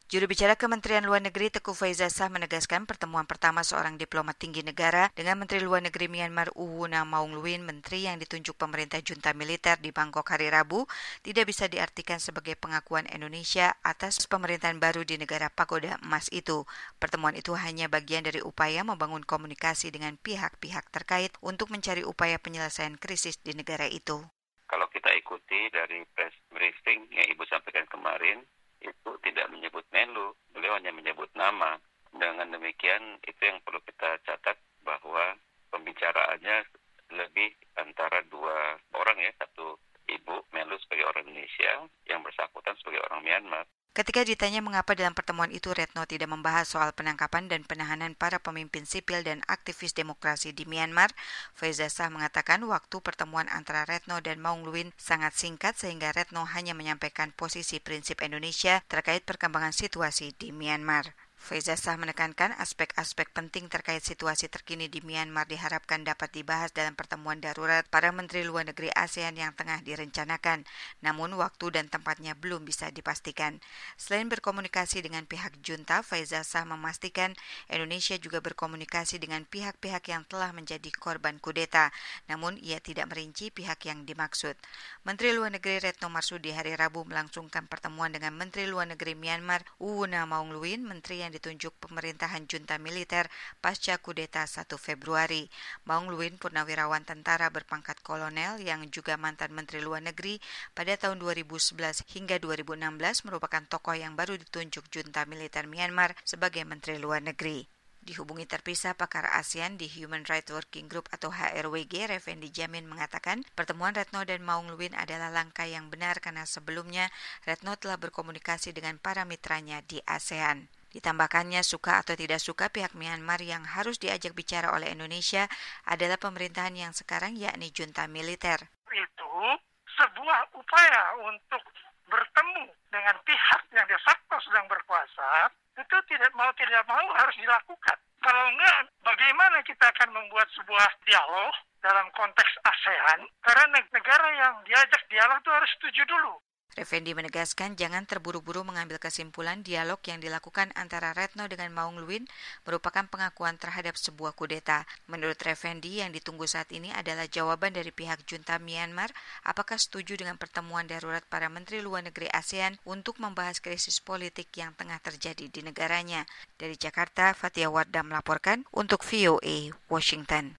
Juru bicara Kementerian Luar Negeri Teuku Faizasyah menegaskan pertemuan pertama seorang diplomat tinggi negara dengan Menteri Luar Negeri Myanmar Uwuna Maungluin, menteri yang ditunjuk pemerintah junta militer di Bangkok hari Rabu, tidak bisa diartikan sebagai pengakuan Indonesia atas pemerintahan baru di negara pagoda emas itu. Pertemuan itu hanya bagian dari upaya membangun komunikasi dengan pihak-pihak terkait untuk mencari upaya penyelesaian krisis di negara itu. Kalau kita ikuti dari press briefing yang Ibu sampaikan kemarin, itu tidak menyebut Menlu, beliau hanya menyebut nama. Dengan demikian, itu yang perlu kita catat bahwa pembicaraannya lebih antara dua orang ya, satu Ibu Menlu sebagai orang Indonesia, yang bersangkutan sebagai orang Myanmar. Ketika ditanya mengapa dalam pertemuan itu Retno tidak membahas soal penangkapan dan penahanan para pemimpin sipil dan aktivis demokrasi di Myanmar, Faizasyah mengatakan waktu pertemuan antara Retno dan Maungluin sangat singkat sehingga Retno hanya menyampaikan posisi prinsip Indonesia terkait perkembangan situasi di Myanmar. Faizasyah menekankan aspek-aspek penting terkait situasi terkini di Myanmar diharapkan dapat dibahas dalam pertemuan darurat para Menteri Luar Negeri ASEAN yang tengah direncanakan, namun waktu dan tempatnya belum bisa dipastikan. Selain berkomunikasi dengan pihak junta, Faizasyah memastikan Indonesia juga berkomunikasi dengan pihak-pihak yang telah menjadi korban kudeta, namun ia tidak merinci pihak yang dimaksud. Menteri Luar Negeri Retno Marsudi hari Rabu melangsungkan pertemuan dengan Menteri Luar Negeri Myanmar Uwuna Maungluin, menteri yang ditunjuk pemerintahan junta militer pasca kudeta 1 Februari. Maungluin purnawirawan tentara berpangkat kolonel yang juga mantan Menteri Luar Negeri pada tahun 2011 hingga 2016 merupakan tokoh yang baru ditunjuk junta militer Myanmar sebagai Menteri Luar Negeri. Dihubungi terpisah pakar ASEAN di Human Rights Working Group atau HRWG, Refendi Jamin mengatakan pertemuan Retno dan Maungluin adalah langkah yang benar karena sebelumnya Retno telah berkomunikasi dengan para mitranya di ASEAN. Ditambahkannya, suka atau tidak suka pihak Myanmar yang harus diajak bicara oleh Indonesia adalah pemerintahan yang sekarang yakni junta militer. Itu sebuah upaya untuk bertemu dengan pihak yang de facto sedang berkuasa, itu tidak mau harus dilakukan. Kalau enggak, bagaimana kita akan membuat sebuah dialog dalam konteks ASEAN? Karena negara yang diajak dialog itu harus setuju dulu. Refendi menegaskan jangan terburu-buru mengambil kesimpulan dialog yang dilakukan antara Retno dengan Maungluin merupakan pengakuan terhadap sebuah kudeta. Menurut Refendi, yang ditunggu saat ini adalah jawaban dari pihak junta Myanmar apakah setuju dengan pertemuan darurat para Menteri Luar Negeri ASEAN untuk membahas krisis politik yang tengah terjadi di negaranya. Dari Jakarta, Fatia Wardah melaporkan untuk VOA Washington.